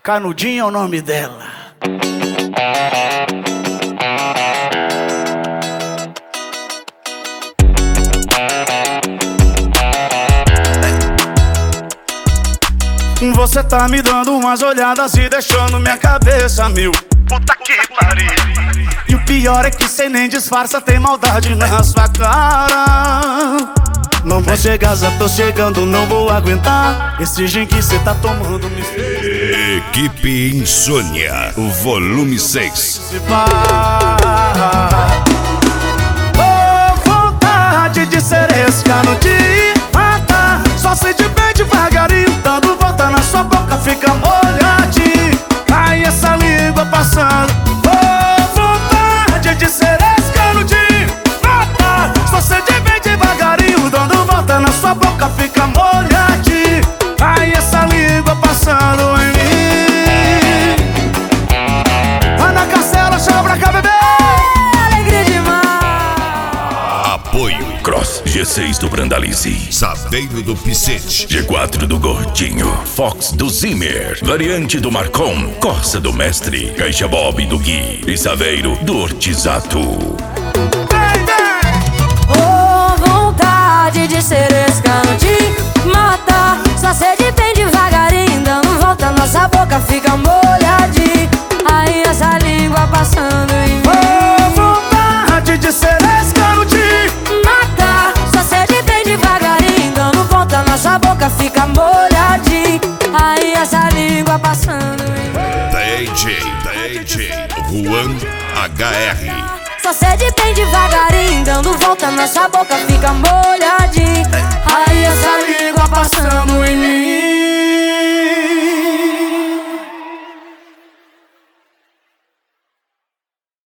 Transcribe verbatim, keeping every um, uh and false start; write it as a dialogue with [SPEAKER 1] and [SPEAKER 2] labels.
[SPEAKER 1] Canudinho é o nome dela. Você tá me dando umas olhadas e deixando minha cabeça mil.
[SPEAKER 2] Puta que pariu.
[SPEAKER 1] E o pior é que cê nem disfarça, tem maldade na sua cara. Não vou chegar, já tô chegando, não vou aguentar esse gin que cê tá tomando me fez.
[SPEAKER 3] Equipe Insônia, o volume seis.
[SPEAKER 1] Oh, vontade de ser esse canudinho, mata. Só sente bem devagarinho, dando volta na sua boca, fica molhadinho. Ai, essa língua passando. Oh, vontade de ser esse canudinho, mata. Só sente bem devagarinho, dando volta na sua boca, fica molhadinho. Ai, essa língua passando em mim. Ana Castela, chama pra cá, bebê.
[SPEAKER 4] Alegria demais.
[SPEAKER 3] Apoio Cross G seis do Brandalize, Saveiro do Picete, G quatro do Gordinho, Fox do Zimmer, Variante do Marcon, Corsa do Mestre, Caixa Bob do Gui e Saveiro do Ortizato.
[SPEAKER 4] Oh, vontade de ser esse canudinho, mata. Só sede bem devagarinho, dando volta, nossa boca fica molhadinha. Aí essa língua passando em mim.
[SPEAKER 1] Oh, vontade de ser esse canudinho,
[SPEAKER 4] Mata, só sede bem devagarinho, dando volta, nossa boca fica molhadinha. Aí essa língua passando em mim.
[SPEAKER 3] D J, D J, Juan H R.
[SPEAKER 4] Só sede bem devagarinho, dando volta, nossa boca fica molhadinha. Aí essa língua passando em mim.